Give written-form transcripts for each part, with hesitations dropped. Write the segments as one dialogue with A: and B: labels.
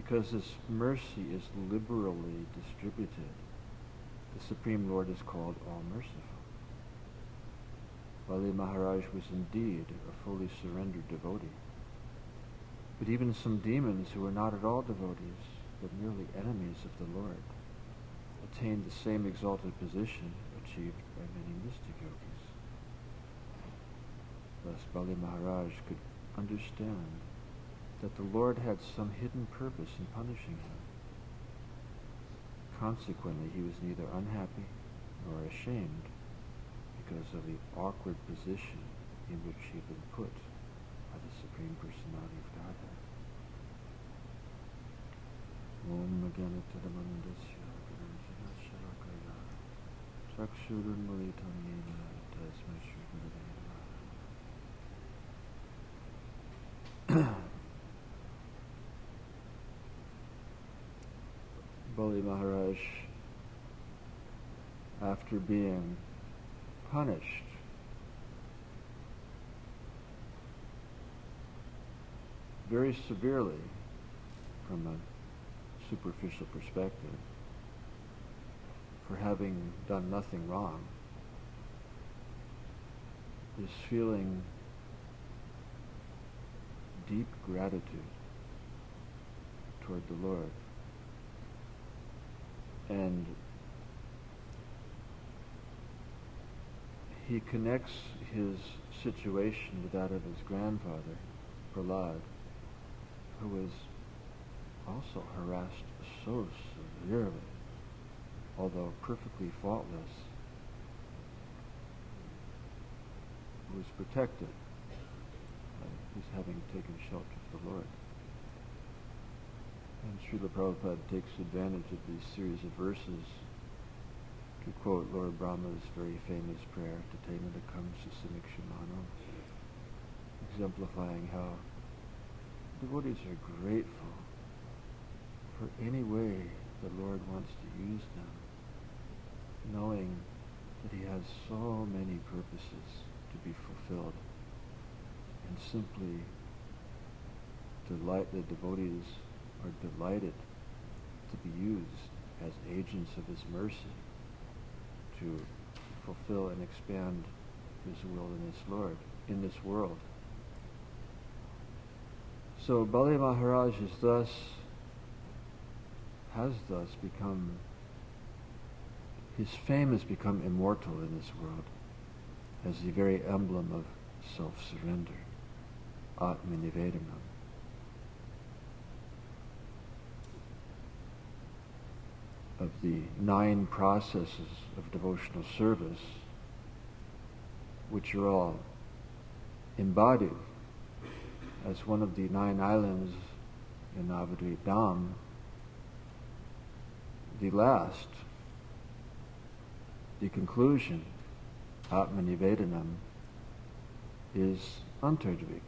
A: because this mercy is liberally distributed, the Supreme Lord is called all-merciful. Bali Maharaj was indeed a fully surrendered devotee. But even some demons who were not at all devotees, but merely enemies of the Lord, attained the same exalted position achieved by many mystic yogis. Thus Bali Maharaj could understand that the Lord had some hidden purpose in punishing him. Consequently, he was neither unhappy nor ashamed because of the awkward position in which he had been put by the Supreme Personality of Godhead. Om Gyanatadamandasya Gyananjana Shalakaya Chakshurunmalitamyena Tasmai Shri Gurudeva Namaha. Bali Maharaj, after being punished very severely from a superficial perspective for having done nothing wrong, is feeling deep gratitude toward the Lord. And he connects his situation with that of his grandfather, Prahlad, who was also harassed so severely, although perfectly faultless, who was protected by his having taken shelter of the Lord. And Srila Prabhupada takes advantage of these series of verses to quote Lord Brahma's very famous prayer, Tatemadakam Susamikshimano, exemplifying how devotees are grateful for any way the Lord wants to use them, knowing that he has so many purposes to be fulfilled, and simply the devotees are delighted to be used as agents of his mercy to fulfill and expand his will in this world. So Bali Maharaj has thus become, his fame has become immortal in this world as the very emblem of self-surrender, Atmanivedanam. Of the 9 processes of devotional service, which are all embodied as one of the 9 islands in Navadvip Dham, the last, the conclusion, Atmanivedanam, is Antardvip,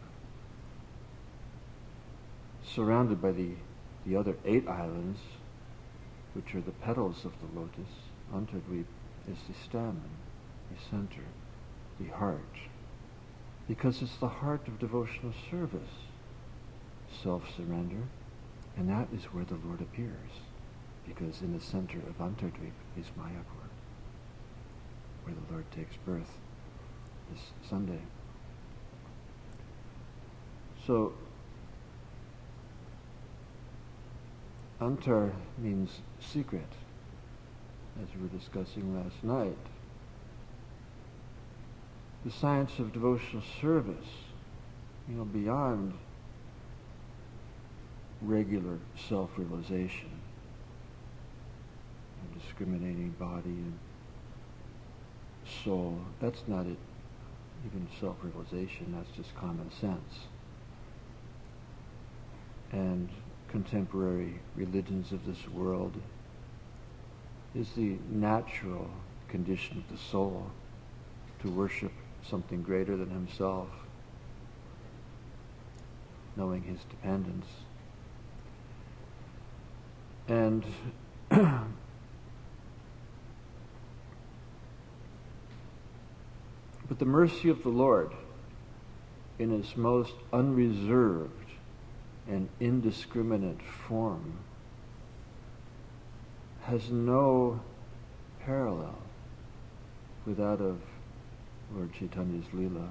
A: surrounded by the other 8 islands, which are the petals of the lotus. Antardvip is the stamen, the center, the heart, because it's the heart of devotional service, self-surrender, and that is where the Lord appears, because in the center of Antardvip is Mayapur, where the Lord takes birth this Sunday. So, Antar means secret, as we were discussing last night. The science of devotional service, beyond regular self-realization, discriminating body and soul, that's not it. Even self-realization, that's just common sense. And contemporary religions of this world is the natural condition of the soul to worship something greater than himself, knowing his dependence. And but the mercy of the Lord, in its most unreserved and indiscriminate form has no parallel with that of Lord Chaitanya's Leela,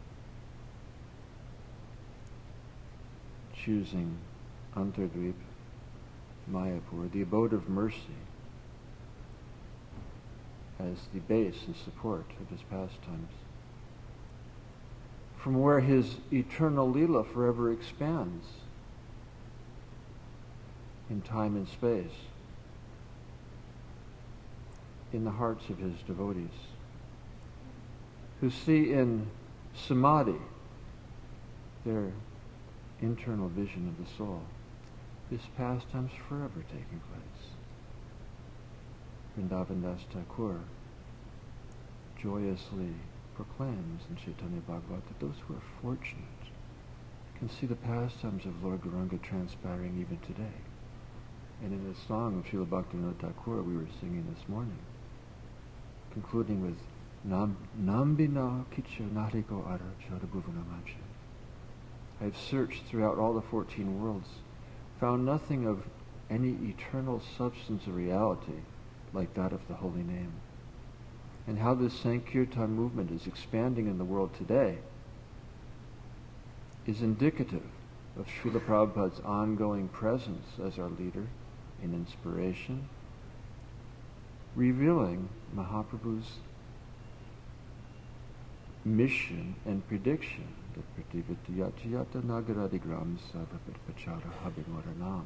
A: choosing Antardvip, Mayapur, the abode of mercy, as the base and support of his pastimes, from where his eternal Leela forever expands in time and space, in the hearts of his devotees, who see in samadhi their internal vision of the soul, this pastime's forever taking place. Vrindavan Das Thakur joyously proclaims in Chaitanya Bhagavat that those who are fortunate can see the pastimes of Lord Gauranga transpiring even today. And in the song of Srila Bhaktivinoda Thakur we were singing this morning, concluding with Nambina Kicha Nariko Ara Chadabhuvana Mancha. I have searched throughout all the 14 worlds, found nothing of any eternal substance or reality like that of the holy name. And how this Sankirtan movement is expanding in the world today is indicative of Srila Prabhupada's ongoing presence as our leader in inspiration, revealing Mahaprabhu's mission and prediction that Prativityatiyata Nagaradigram Savapachara Habimoranam.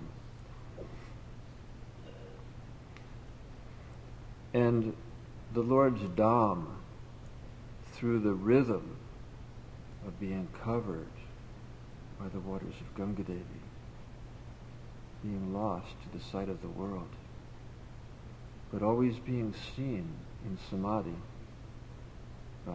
A: And the Lord's Dham, through the rhythm of being covered by the waters of Ganga Devi, being lost to the sight of the world, but always being seen in samadhi by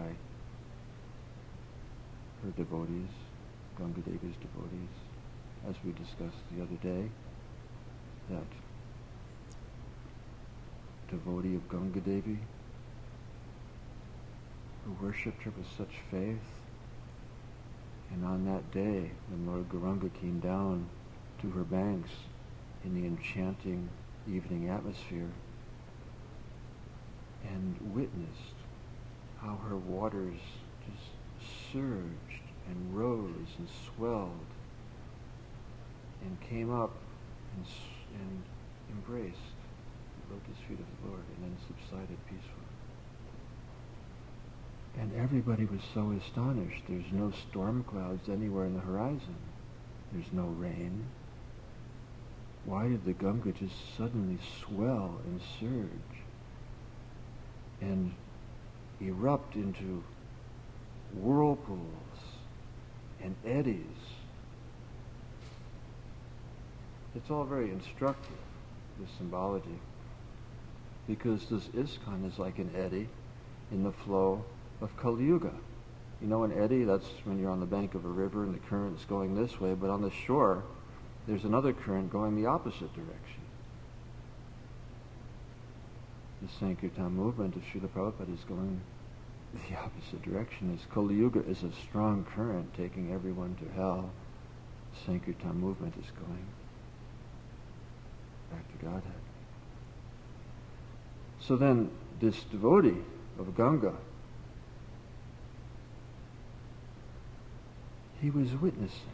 A: her devotees, Ganga Devi's devotees, as we discussed the other day, that devotee of Ganga Devi who worshipped her with such faith, and on that day when Lord Gauranga came down to her banks in the enchanting evening atmosphere and witnessed how her waters just surged and rose and swelled and came up and embraced the lotus feet of the Lord and then subsided peacefully. And everybody was so astonished. There's no storm clouds anywhere in the horizon. There's no rain. Why did the Ganga just suddenly swell and surge and erupt into whirlpools and eddies? It's all very instructive, this symbology, because this ISKCON is like an eddy in the flow of Kali Yuga. You know, an eddy, that's when you're on the bank of a river and the current's going this way, but on the shore there's another current going the opposite direction. The Sankirtan movement of Srila Prabhupada is going the opposite direction. As Kali Yuga is a strong current taking everyone to hell, the Sankirtan movement is going back to Godhead. So then this devotee of Ganga, he was witnessing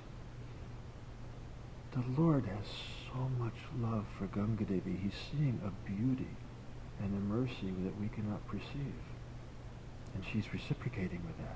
A: the Lord has so much love for Ganga Devi. He's seeing a beauty and a mercy that we cannot perceive. And she's reciprocating with that.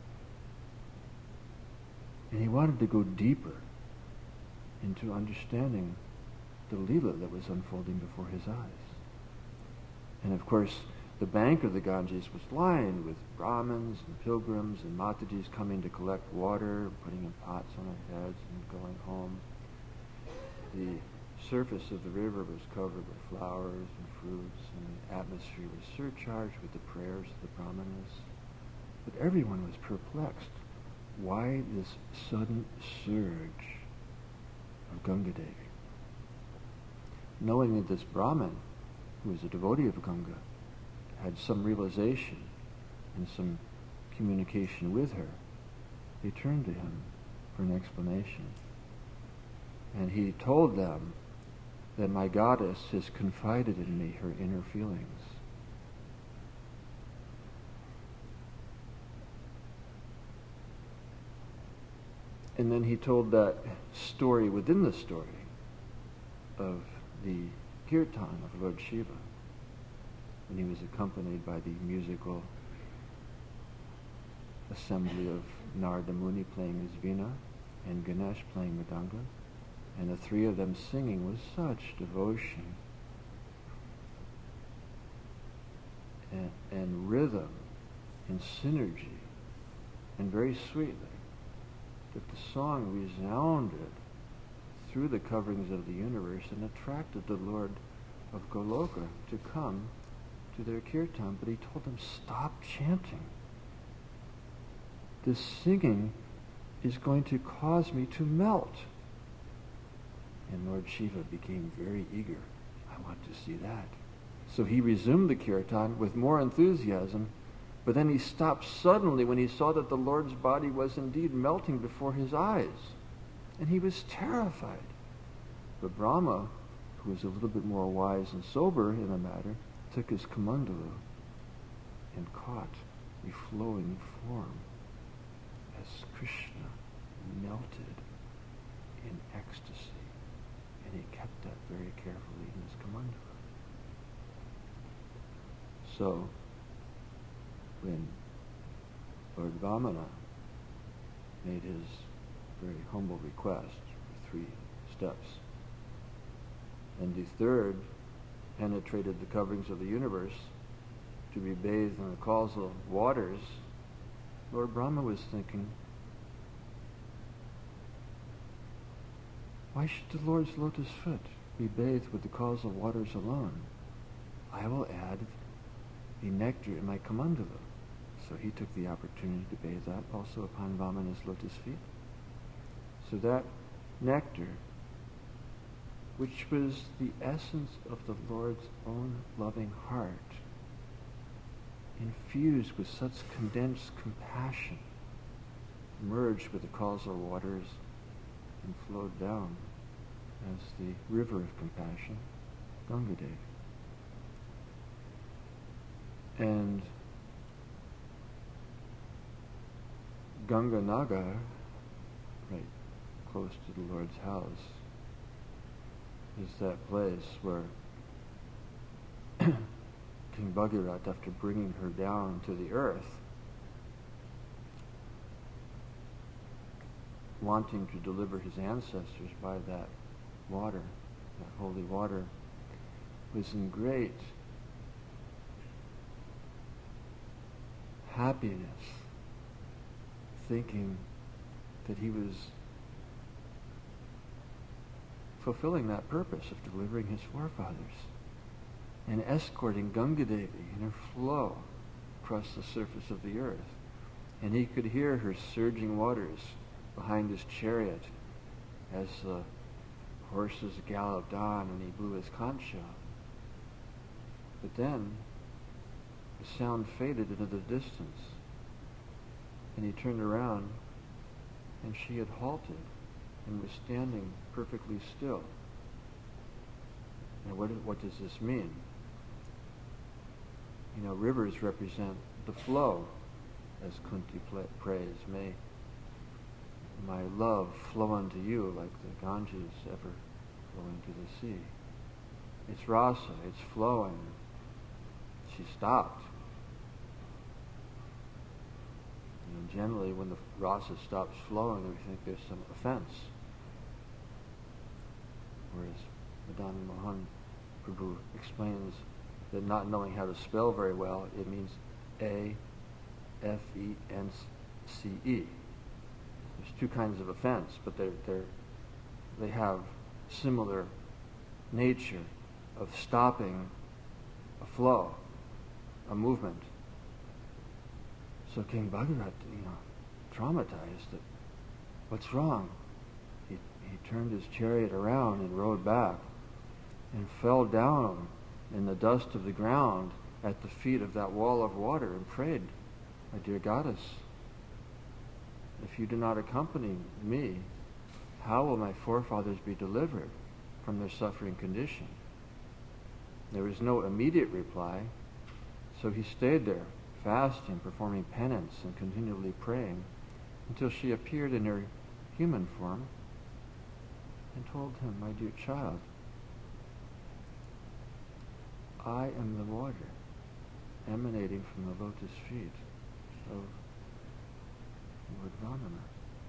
A: And he wanted to go deeper into understanding the Leela that was unfolding before his eyes. And of course, the bank of the Ganges was lined with Brahmins and pilgrims and Matajis coming to collect water, putting in pots on their heads and going home. The surface of the river was covered with flowers and fruits, and the atmosphere was surcharged with the prayers of the Brahmanas. But everyone was perplexed. Why this sudden surge of Ganga Devi? Knowing that this Brahmin, who was a devotee of Ganga, had some realization and some communication with her, they turned to him for an explanation. And he told them that my goddess has confided in me her inner feelings. And then he told that story within the story of the kirtan of Lord Shiva, when he was accompanied by the musical assembly of Narada Muni playing his veena and Ganesh playing mridanga, and the three of them singing with such devotion and rhythm and synergy, and very sweetly, that the song resounded through the coverings of the universe and attracted the Lord of Goloka to come to their kirtan. But he told them, stop chanting. This singing is going to cause me to melt. And Lord Shiva became very eager. I want to see that. So he resumed the kirtan with more enthusiasm, but then he stopped suddenly when he saw that the Lord's body was indeed melting before his eyes. And he was terrified. But Brahma, who was a little bit more wise and sober in the matter, took his kamandala and caught a flowing form as Krishna melted in ecstasy. And he kept that very carefully in his kamandala. So, when Lord Vamana made his very humble request for 3 steps, and the third penetrated the coverings of the universe to be bathed in the causal waters, Lord Brahma was thinking, why should the Lord's lotus foot be bathed with the causal waters alone? I will add the nectar in my kamandala. So he took the opportunity to bathe that also upon Vamana's lotus feet. So that nectar, which was the essence of the Lord's own loving heart, infused with such condensed compassion, merged with the causal waters and flowed down as the river of compassion, Gangadev. And Ganga Nagar, right close to the Lord's house, is that place where King Bhagirath, after bringing her down to the earth, wanting to deliver his ancestors by that water, that holy water, was in great happiness, thinking that he was fulfilling that purpose of delivering his forefathers and escorting Ganga Devi in her flow across the surface of the earth. And he could hear her surging waters behind his chariot as the horses galloped on and he blew his conch shell. But then the sound faded into the distance, and he turned around, and she had halted and was standing perfectly still. Now, what does this mean? You know, rivers represent the flow, as Kunti prays. May my love flow unto you like the Ganges ever flowing to the sea. It's rasa, it's flowing. She stopped. And generally, when the rasa stops flowing, we think there's some offense. Whereas Madan Mohan Prabhu explains that not knowing how to spell very well, it means A-F-E-N-C-E. There's 2 kinds of offense, but they have similar nature of stopping a flow, a movement. So King Bhagirath, traumatized that what's wrong? He turned his chariot around and rode back and fell down in the dust of the ground at the feet of that wall of water and prayed, my dear goddess, if you do not accompany me, how will my forefathers be delivered from their suffering condition? There was no immediate reply, so he stayed there, fasting, performing penance, and continually praying, until she appeared in her human form and told him, "My dear child, I am the water emanating from the lotus feet of Lord Vamana."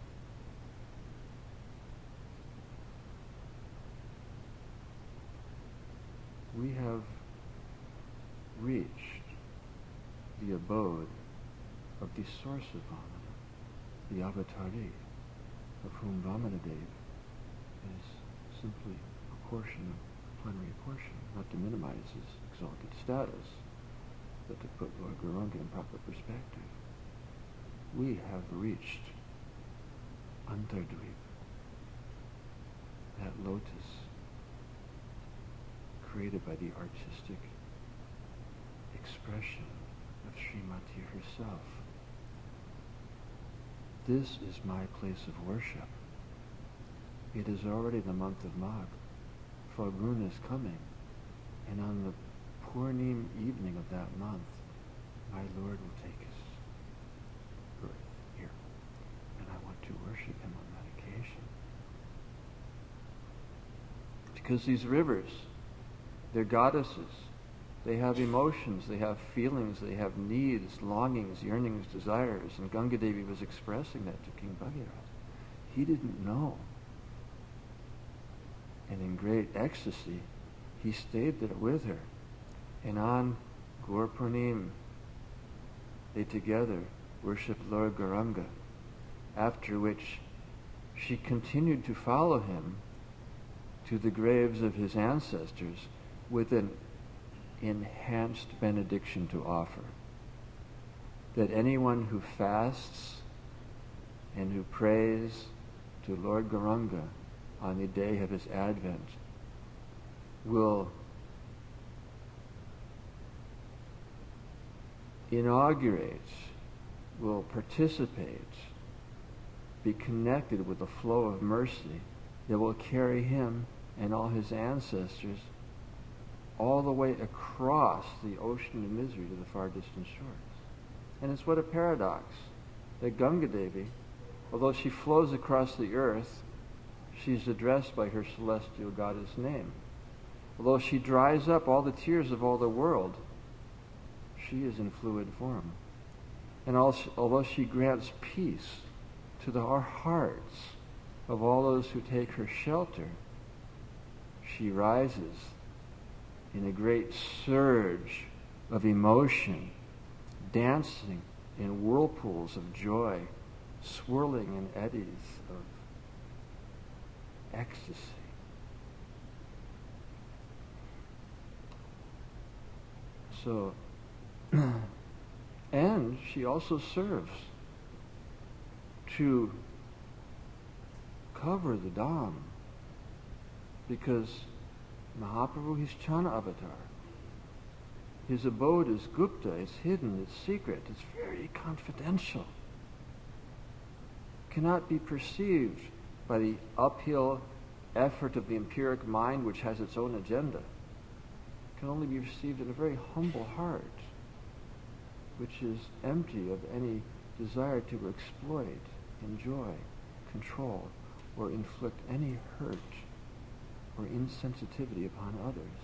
A: We have reached the abode of the source of Vamana, the Avatari, of whom Vamanadev is simply a portion, a plenary portion, not to minimize his exalted status, but to put Lord Gauranga in proper perspective. We have reached Antardvip, that lotus created by the artistic expression of Srimati herself. This is my place of worship. It is already the month of Magh. Falgun is coming, and on the Purnim evening of that month, my Lord will take his birth here, and I want to worship him on that occasion. Because these rivers, they're goddesses. They have emotions, they have feelings, they have needs, longings, yearnings, desires. And Ganga Devi was expressing that to King Bhagirath. He didn't know. And in great ecstasy, he stayed there with her. And on Gaur Purnim, they together worshipped Lord Gauranga, after which she continued to follow him to the graves of his ancestors with an enhanced benediction to offer. That anyone who fasts and who prays to Lord Gauranga on the day of his advent will inaugurate, will participate, be connected with the flow of mercy that will carry him and all his ancestors all the way across the ocean of misery to the far distant shores. And it's what a paradox that Ganga Devi, although she flows across the earth, she's addressed by her celestial goddess name. Although she dries up all the tears of all the world, she is in fluid form. And also, although she grants peace to our hearts of all those who take her shelter, she rises in a great surge of emotion, dancing in whirlpools of joy, swirling in eddies of ecstasy. So, and she also serves to cover the Dham, because Mahaprabhu, he's Chana avatar. His abode is Gupta, it's hidden, it's secret, it's very confidential. Cannot be perceived by the uphill effort of the empiric mind, which has its own agenda. Can only be received in a very humble heart, which is empty of any desire to exploit, enjoy, control, or inflict any hurt or insensitivity upon others.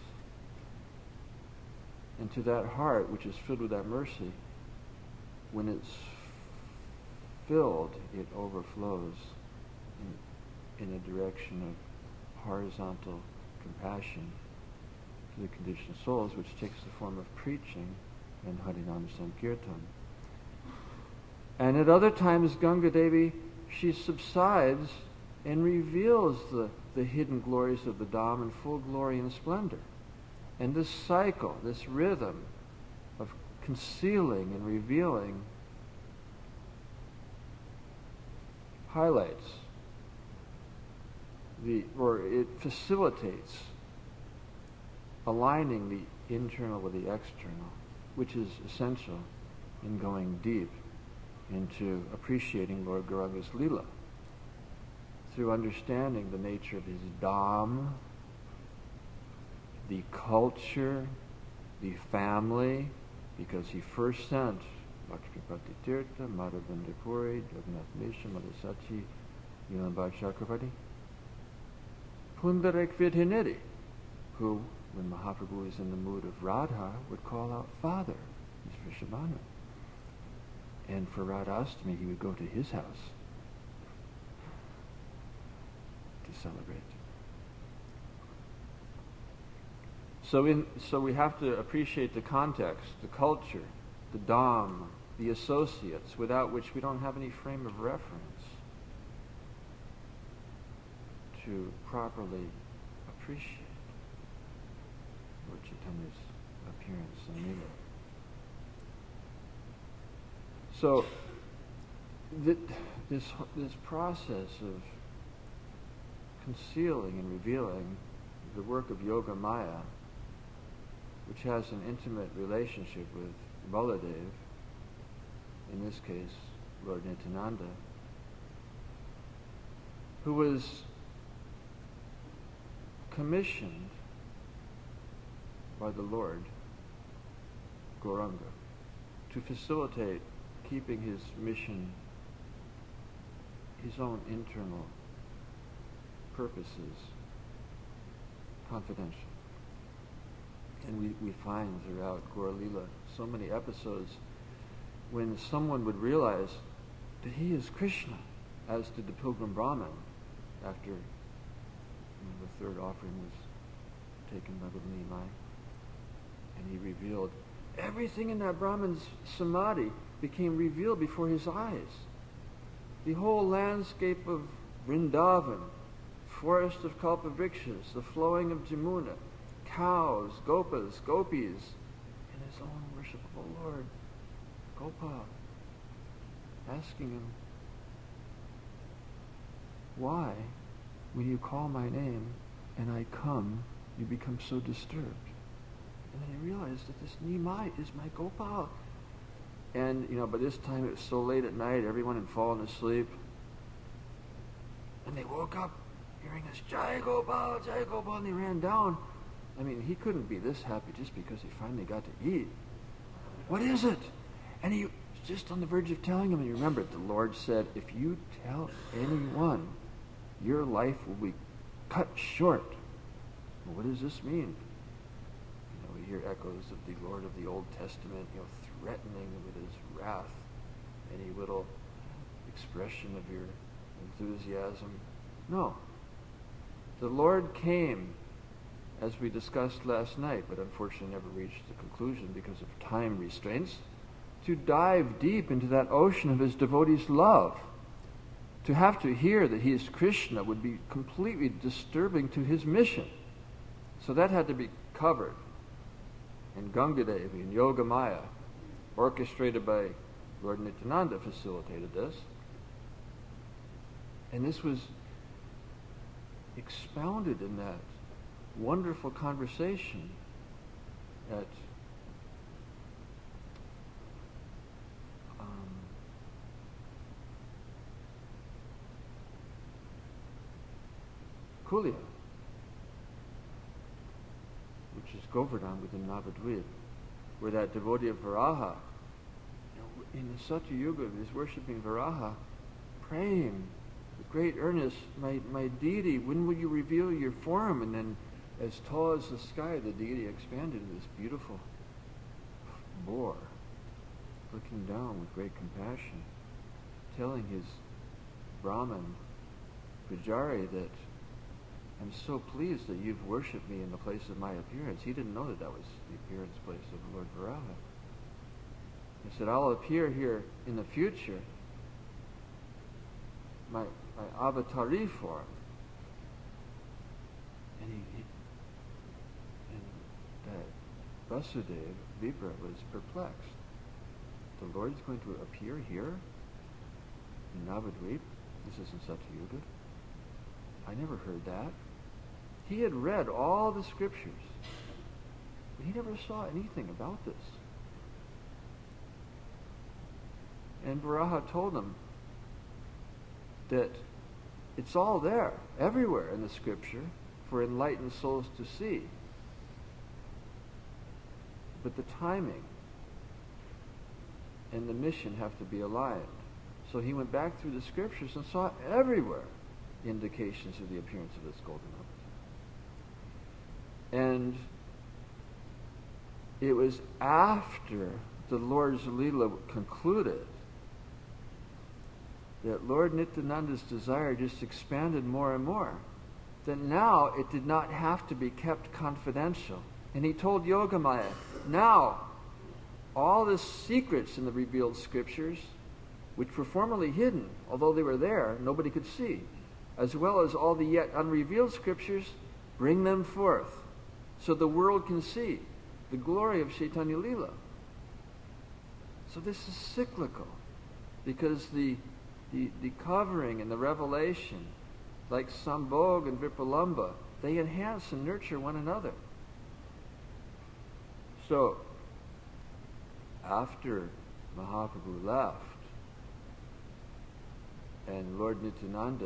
A: And to that heart, which is filled with that mercy, when it's filled, it overflows in a direction of horizontal compassion to the conditioned souls, which takes the form of preaching and Harinam Sankirtan. And at other times, Ganga Devi, she subsides and reveals the hidden glories of the Dham in full glory and splendor. And this cycle, this rhythm of concealing and revealing highlights it facilitates aligning the internal with the external, which is essential in going deep into appreciating Lord Gauranga's Leela. through understanding the nature of his Dham, the culture, the family, because he first sent Lakshmipati Tirtha, Madhavendra Puri, Jagannath Mishra, Mother Sachi, Nilambar Chakravarti, Pundarik Vidhinidhi, who, when Mahaprabhu is in the mood of Radha, would call out Father. He's Vrishabhanu. And for Radhastami, he would go to his house to celebrate. So we have to appreciate the context, the culture, the Dham, the associates, without which we don't have any frame of reference to properly appreciate Lord Chaitanya's appearance and Leela. So this process of concealing and revealing the work of Yoga Maya, which has an intimate relationship with Baladev, in this case Lord Nityananda, who was commissioned by the Lord Gauranga to facilitate keeping his mission, his own internal purposes, confidential. And we find throughout Gaur Leela so many episodes when someone would realize that he is Krishna, as did the pilgrim Brahman after the third offering was taken by the Nimai. And he revealed everything in that Brahman's samadhi became revealed before his eyes. The whole landscape of Vrindavan, forest of Kalpavrikshas, the flowing of Jamuna, cows, gopas, gopis, and his own worshipable Lord, Gopal, asking him, why, when you call my name and I come, you become so disturbed? And then he realized that this Nimai is my Gopal. And, by this time it was so late at night, everyone had fallen asleep. And they woke up hearing this, Jai Gopal, and they ran down. He couldn't be this happy just because he finally got to eat. What is it? And he was just on the verge of telling him, and you remember, the Lord said, if you tell anyone, your life will be cut short. Well, what does this mean? We hear echoes of the Lord of the Old Testament, threatening with his wrath any little expression of your enthusiasm. No. The Lord came, as we discussed last night, but unfortunately never reached the conclusion because of time restraints, to dive deep into that ocean of his devotees' love. To have to hear that he is Krishna would be completely disturbing to his mission. So that had to be covered. And Gangadevi and Yoga Maya, orchestrated by Lord Nityananda, facilitated this. And this was expounded in that wonderful conversation at Kulia, which is Govardhan within Navadvip, where that devotee of Varaha, in the Satya Yuga, is worshipping Varaha, praying with great earnest, my deity, when will you reveal your form? And then, as tall as the sky, the deity expanded into this beautiful boar, looking down with great compassion, telling his Brahman Pujari that I'm so pleased that you've worshipped me in the place of my appearance. He didn't know that that was the appearance place of the Lord Varaha. He said, I'll appear here in the future, my avatari form. And that Vasudev, Vipra, was perplexed. The Lord is going to appear here in Navadvip? This is in Satyuga. I never heard that. He had read all the scriptures, but he never saw anything about this. And Varaha told him that it's all there, everywhere in the scripture, for enlightened souls to see. But the timing and the mission have to be aligned. So he went back through the scriptures and saw everywhere indications of the appearance of this golden nugget. And it was after the Lord's Leela concluded that Lord Nityananda's desire just expanded more and more. That now it did not have to be kept confidential. And he told Yogamaya, now all the secrets in the revealed scriptures, which were formerly hidden, although they were there, nobody could see, as well as all the yet unrevealed scriptures, bring them forth so the world can see the glory of Chaitanya Leela. So this is cyclical, because the covering and the revelation, like Sambhog and Vipalamba, they enhance and nurture one another. So, after Mahaprabhu left, and Lord Nityananda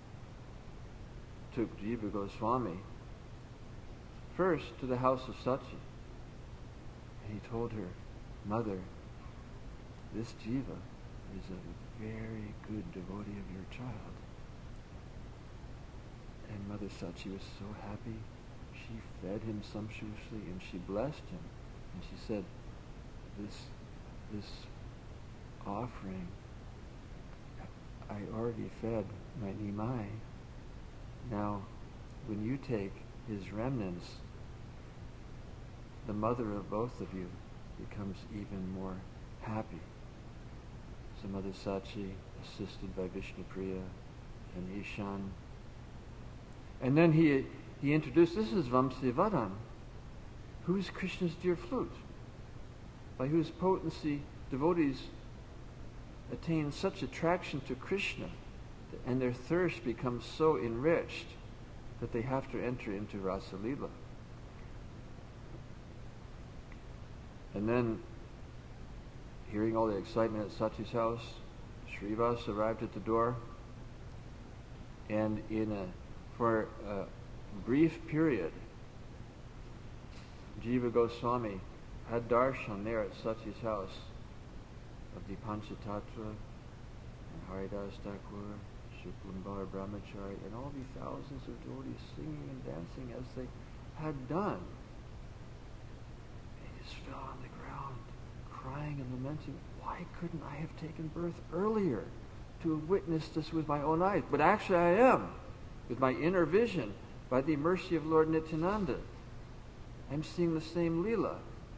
A: took Jiva Goswami first to the house of Sachi, and he told her, Mother, this Jiva is a very good devotee of your child. And Mother Sachi was so happy. She fed him sumptuously and she blessed him. And she said, this offering, I already fed my Nimai. Now, when you take his remnants, the mother of both of you becomes even more happy. So Mother Sachi, assisted by Vishnupriya and Ishan. And then he introduced, this is Vamsivadhan, who is Krishna's dear flute, by whose potency devotees attain such attraction to Krishna, and their thirst becomes so enriched that they have to enter into Rasa Leela. And then, hearing all the excitement at Sachi's house, Srivas arrived at the door, and for a brief period, Jiva Goswami had darshan there at Sachi's house of the Panchatattva and Haridas Thakur, Shuklambar Brahmachari, and all the thousands of devotees singing and dancing as they had done. He just fell on the ground, crying and lamenting, why couldn't I have taken birth earlier to have witnessed this with my own eyes? But actually I am, with my inner vision, by the mercy of Lord Nityananda. I'm seeing the same Leela.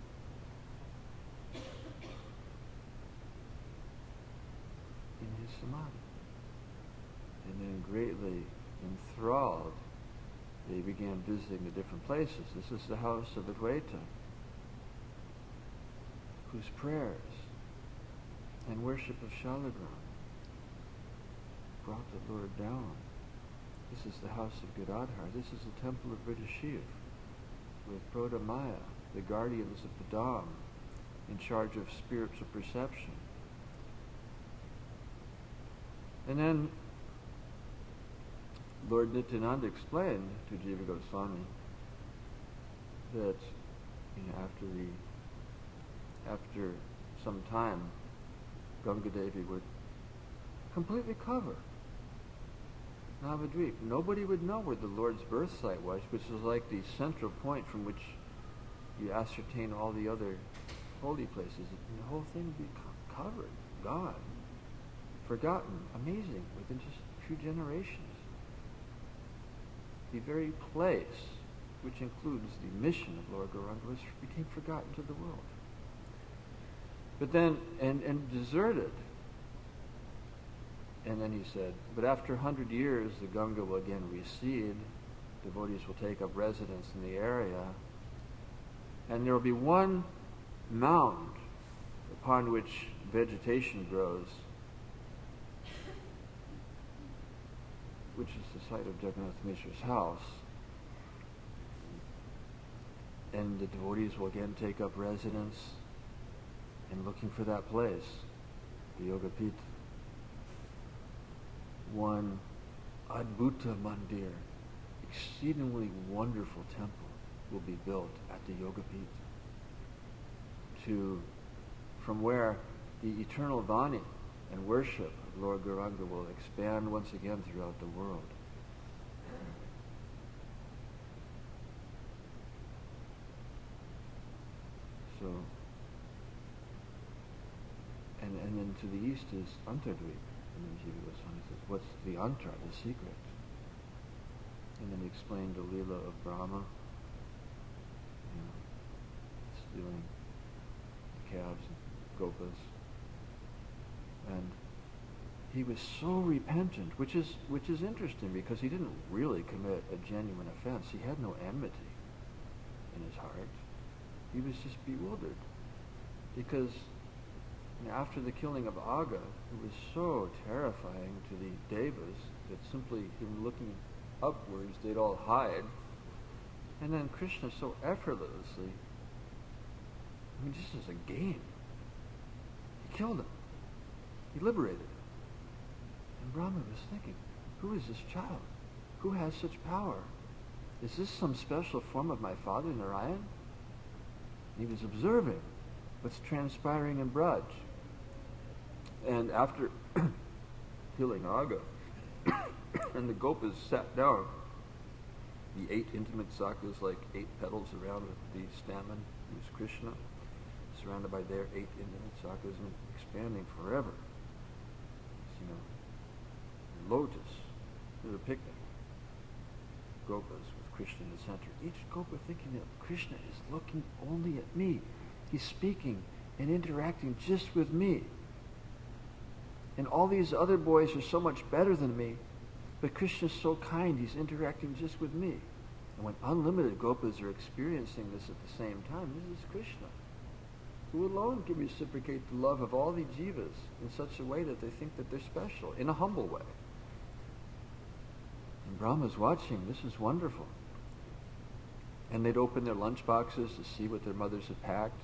A: In his samadhi. And then greatly enthralled, they began visiting the different places. This is the house of Advaita, whose prayers and worship of Shalagram brought the Lord down. This is the house of Gadadhar. This is the temple of Vridhashiv, with Prodamaya, the guardians of the Dham, in charge of spiritual perception. And then Lord Nityananda explained to Jiva Goswami that after some time, Ganga Devi would completely cover Navadvip. Nobody would know where the Lord's birth site was, which is like the central point from which you ascertain all the other holy places. And the whole thing would be covered, gone, forgotten, amazing, within just a few generations. The very place, which includes the mission of Lord Gauranga, became forgotten to the world. But then, and deserted. And then he said, but after 100 years, the Ganga will again recede. Devotees will take up residence in the area. And there will be one mound upon which vegetation grows, which is the site of Jagannath Mishra's house. And the devotees will again take up residence and looking for that place, the Yoga Pita. One Adbhuta Mandir, exceedingly wonderful temple, will be built at the Yogapith, from where the eternal Vani and worship of Lord Gauranga will expand once again throughout the world. So, and then to the east is Antardvip. And then Jiva Goswami says, what's the antar, the secret? And then he explained the Leela of Brahma, stealing the calves and gopas. And he was so repentant, which is interesting because he didn't really commit a genuine offense. He had no enmity in his heart. He was just bewildered because after the killing of Aga, it was so terrifying to the Devas that simply him looking upwards, they'd all hide. And then Krishna so effortlessly, just as a game, he killed him. He liberated him. And Brahma was thinking, who is this child? Who has such power? Is this some special form of my father, Narayan? He was observing what's transpiring in Braj. And after killing Aga, and the gopas sat down, the 8 intimate sakhas, like 8 petals around the stamen, who's Krishna, surrounded by their 8 intimate sakhas and expanding forever. It's, lotus, there's a picnic. Gopas with Krishna in the center. Each gopa thinking that Krishna is looking only at me. He's speaking and interacting just with me. And all these other boys are so much better than me, but Krishna's so kind, he's interacting just with me. And when unlimited gopas are experiencing this at the same time, this is Krishna, who alone can reciprocate the love of all the jivas in such a way that they think that they're special, in a humble way. And Brahma's watching, this is wonderful. And they'd open their lunch boxes to see what their mothers had packed.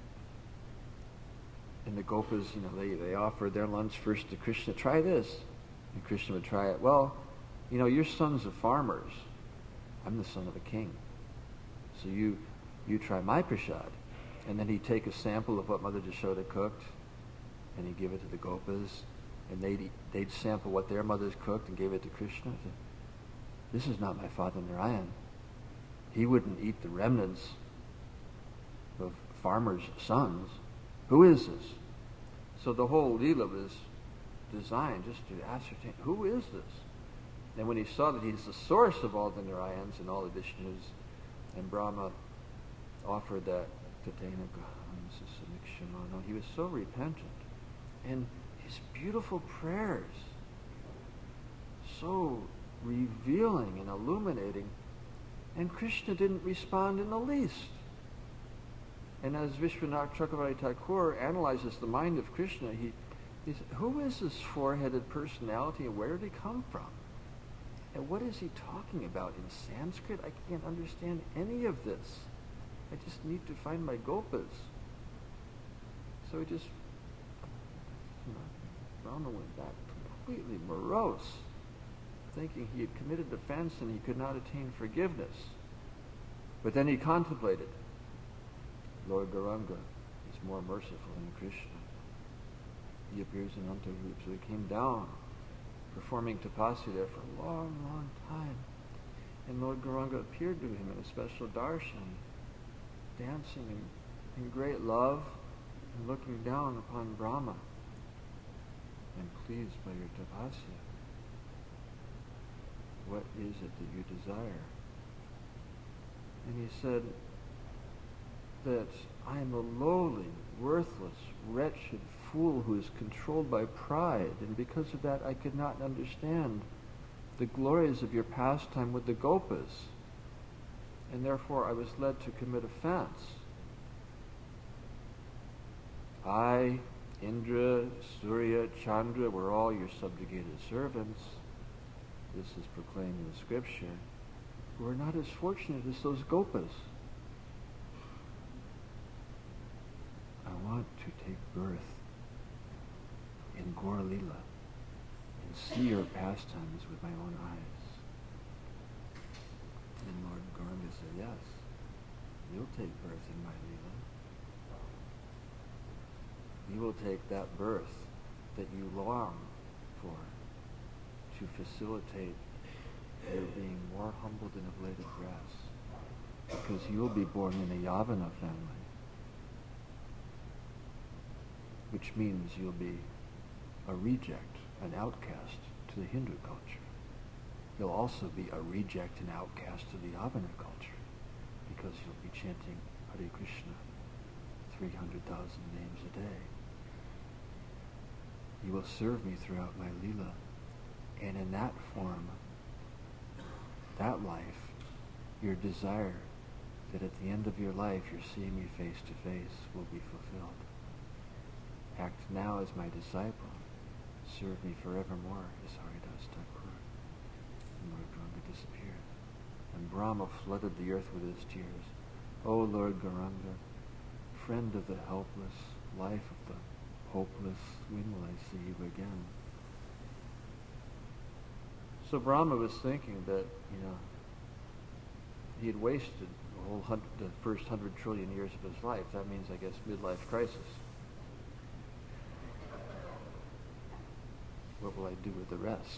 A: And the gopas, they offered their lunch first to Krishna. Try this. And Krishna would try it. Well, your sons are farmers. I'm the son of a king. So you try my prasad. And then he'd take a sample of what Mother Jashoda cooked, and he'd give it to the gopas. And they'd sample what their mothers cooked and gave it to Krishna. This is not my father Narayan. He wouldn't eat the remnants of farmers' sons. Who is this? So the whole Leela was designed just to ascertain, who is this? And when he saw that he's the source of all the Narayans and all the Vishnus, and Brahma offered that he was so repentant. And his beautiful prayers, so revealing and illuminating, and Krishna didn't respond in the least. And as Vishwanath Chakravarti Thakur analyzes the mind of Krishna, he says, who is this four-headed personality and where did he come from? And what is he talking about in Sanskrit? I can't understand any of this. I just need to find my gopas. So he just, Brahma went back completely morose, thinking he had committed offense and he could not attain forgiveness. But then he contemplated, Lord Gauranga is more merciful than Krishna. He appears in Antardvip, so he came down, performing tapasya there for a long, long time. And Lord Gauranga appeared to him in a special darshan, dancing in great love and looking down upon Brahma and pleased by your tapasya. What is it that you desire? And he said that I am a lowly, worthless, wretched fool who is controlled by pride, and because of that I could not understand the glories of your pastime with the gopas, and therefore I was led to commit offense. I, Indra, Surya, Chandra were all your subjugated servants. This is proclaimed in the scripture. Who are not as fortunate as those gopas. I want to take birth in Gaur Lila, in see your pastimes with my own eyes. And Lord Gauranga said, yes, you'll take birth in my Leela. You will take that birth that you long for to facilitate your being more humble than a blade of grass. Because you'll be born in a Yavana family. Which means you'll be a reject, an outcast to the Hindu culture. You'll also be a reject and outcast to the Yavana culture, because you'll be chanting Hare Krishna 300,000 names a day. You will serve me throughout my Leela, and in that form, that life, your desire that at the end of your life you're seeing me face to face will be fulfilled. Act now as my disciple. Serve me forevermore, as Haridas Thakur. And Lord Gauranga disappeared. And Brahma flooded the earth with his tears. O Lord Gauranga, friend of the helpless, life of the hopeless, when will I see you again? So Brahma was thinking that, he had wasted the first 100 trillion years of his life. That means, I guess, midlife crisis. What will I do with the rest?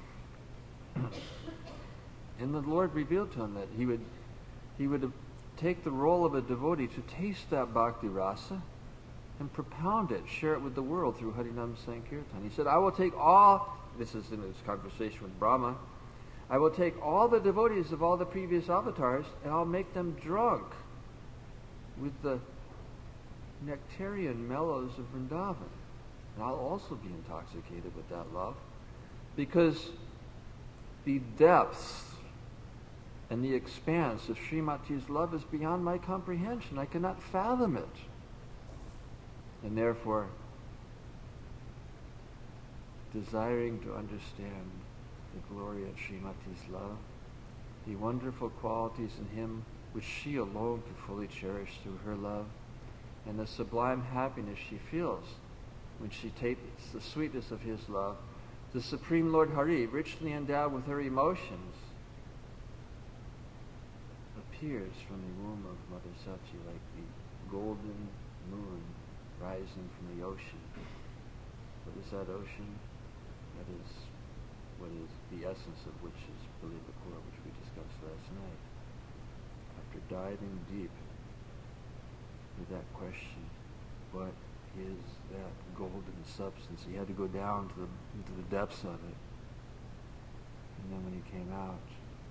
A: And the Lord revealed to him that he would take the role of a devotee to taste that bhakti rasa and propound it, share it with the world through Harinam Sankirtan. He said, I will take all, this is in his conversation with Brahma, I will take all the devotees of all the previous avatars and I'll make them drunk with the nectarian mellows of Vrindavan. And I'll also be intoxicated with that love, because the depths and the expanse of Srimati's love is beyond my comprehension. I cannot fathom it. And therefore, desiring to understand the glory of Srimati's love, the wonderful qualities in him which she alone could fully cherish through her love, and the sublime happiness she feels when she tastes the sweetness of his love, the Supreme Lord Hari, richly endowed with her emotions, appears from the womb of Mother Sachi like the golden moon rising from the ocean. What is that ocean? That is what is the essence of which is Balivapur, which we discussed last night. After diving deep with that question, what is that golden substance? He had to go down into the depths of it. And then when he came out,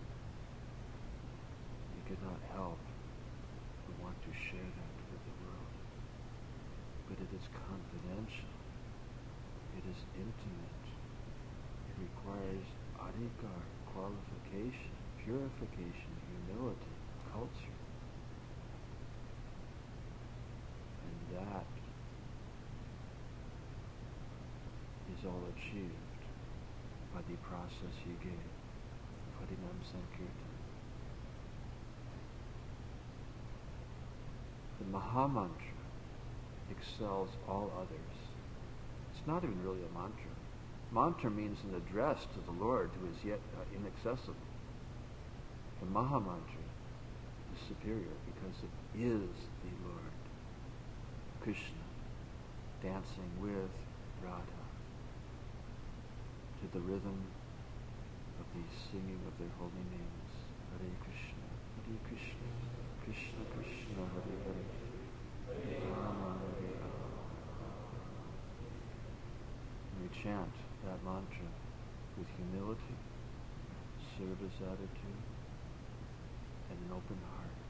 A: he could not help but want to share that with the world. But it is confidential. It is intimate. It requires adhikar, qualification, purification, humility, culture. And that is all achieved by the process he gave of Harinam Sankirtan. The Mahamantra excels all others. It's not even really a mantra. Mantra means an address to the Lord who is yet inaccessible. The Mahamantra is superior because it is the Lord, Krishna, dancing with Radha to the rhythm of the singing of their holy names. Hare Krishna, Krishna Krishna, Hare Hare, Hare Rama, Hare Rama. We chant that mantra with humility, service attitude, and an open heart.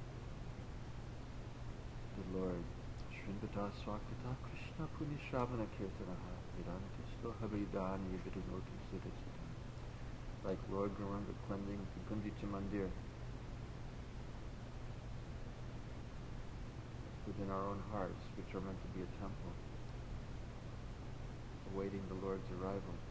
A: The Lord, Shrindata Swakata Krishna Puni Shravana Kirtanaha Vidantisto Havidani Vidunoti Siddhasiddha. Like Lord Gauranga cleansing the Gundicha Mandir within our own hearts, which are meant to be a temple, awaiting the Lord's arrival.